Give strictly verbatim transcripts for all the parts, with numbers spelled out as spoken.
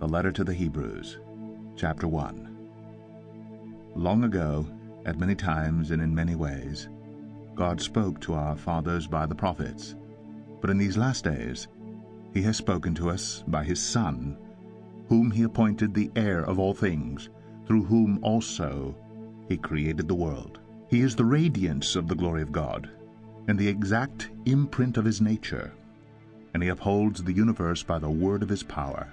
The letter to the Hebrews, chapter one. Long ago, at many times and in many ways, God spoke to our fathers by the prophets. But in these last days, he has spoken to us by his Son, whom he appointed the heir of all things, through whom also he created the world. He is the radiance of the glory of God, and the exact imprint of his nature, and he upholds the universe by the word of his power.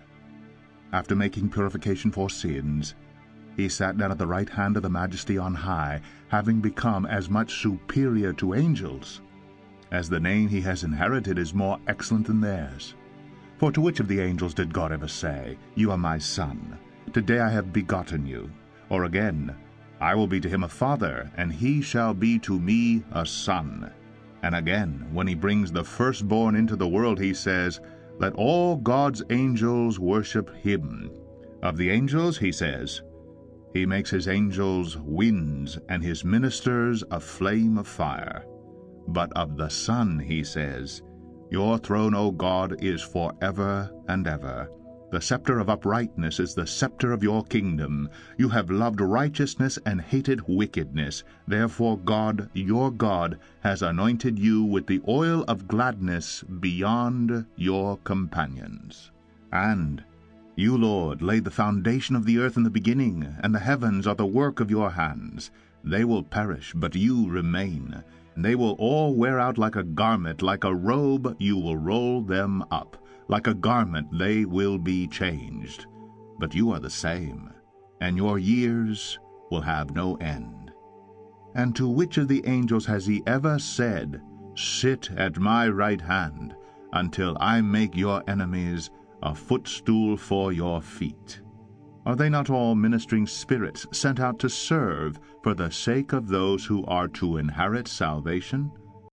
After making purification for sins, he sat down at the right hand of the Majesty on high, having become as much superior to angels, as the name he has inherited is more excellent than theirs. For to which of the angels did God ever say, "You are my son, today I have begotten you"? Or again, "I will be to him a father, and he shall be to me a son"? And again, when he brings the firstborn into the world, he says, "Let all God's angels worship him." Of the angels, he says, "He makes his angels winds, and his ministers a flame of fire." But of the Son, he says, "Your throne, O God, is forever and ever. The scepter of uprightness is the scepter of your kingdom. You have loved righteousness and hated wickedness. Therefore God, your God, has anointed you with the oil of gladness beyond your companions." And you, Lord, laid the foundation of the earth in the beginning, and the heavens are the work of your hands. They will perish, but you remain. And they will all wear out like a garment, like a robe you will roll them up. Like a garment they will be changed. But you are the same, and your years will have no end. And to which of the angels has he ever said, "Sit at my right hand, until I make your enemies a footstool for your feet"? Are they not all ministering spirits sent out to serve for the sake of those who are to inherit salvation?